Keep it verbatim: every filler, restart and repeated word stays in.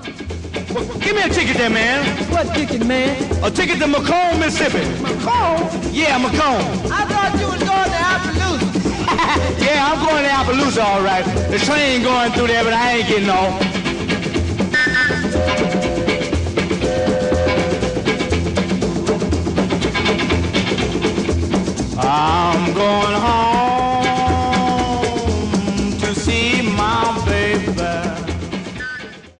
Well, give me a ticket there, man. What ticket, man? A ticket to Macomb, Mississippi. Macomb? Yeah, Macomb. I thought you was going to Appaloosa. Yeah, I'm going to Appaloosa, all right. The train going through there, but I ain't getting off. I'm going home.